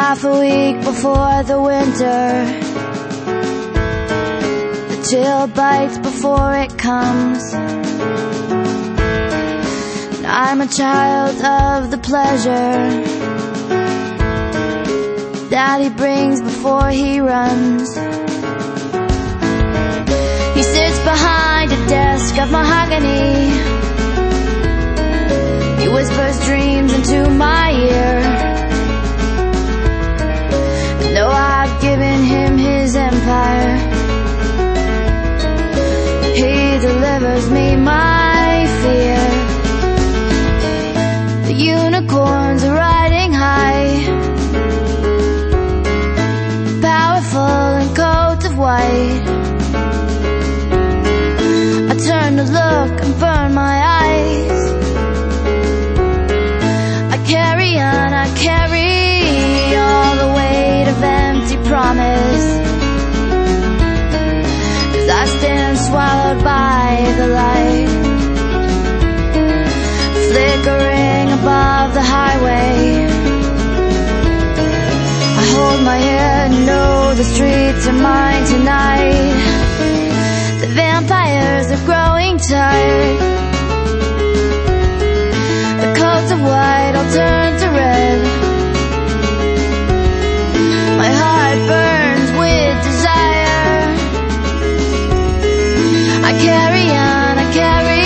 half a week before the winter. The chill bites before it comes, and I'm a child of the pleasure that he brings before he runs. He sits behind a desk of mahogany. He whispers dreams into my ear. Though I've given him his empire, he delivers me my fear. The unicorns are riding high, powerful in coats of white. I turn to look and burn my eyes. I carry on, I carry all the weight of empty promise, 'cause I stand swallowed by the light, flickering above the highway. I hold my head and know the streets are mine tonight. The vampires are growing tired. The coats of white all turn to red. My heart burns with desire. I carry on, I carry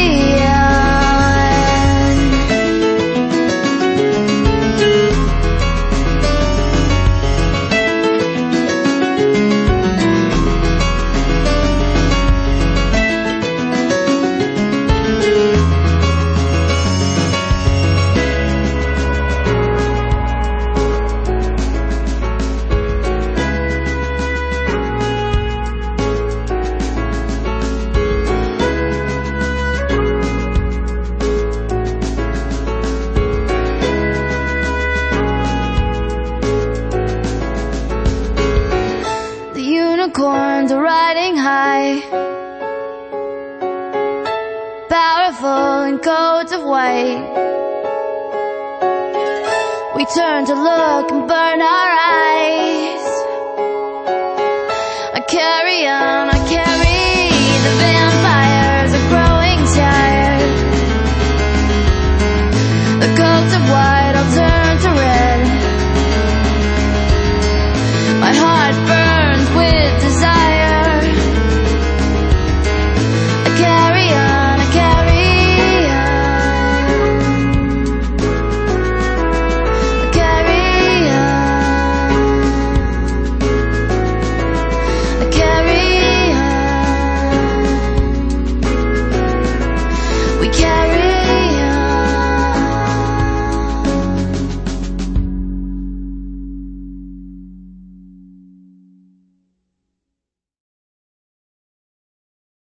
unicorns are riding high, powerful in coats of white. We turn to look and burn our eyes. I carry on, I carry. The vampires are growing tired. The coats of white all turn to red. My heart burns with desire. I carry on, I carry on. I carry on. I carry on. We carry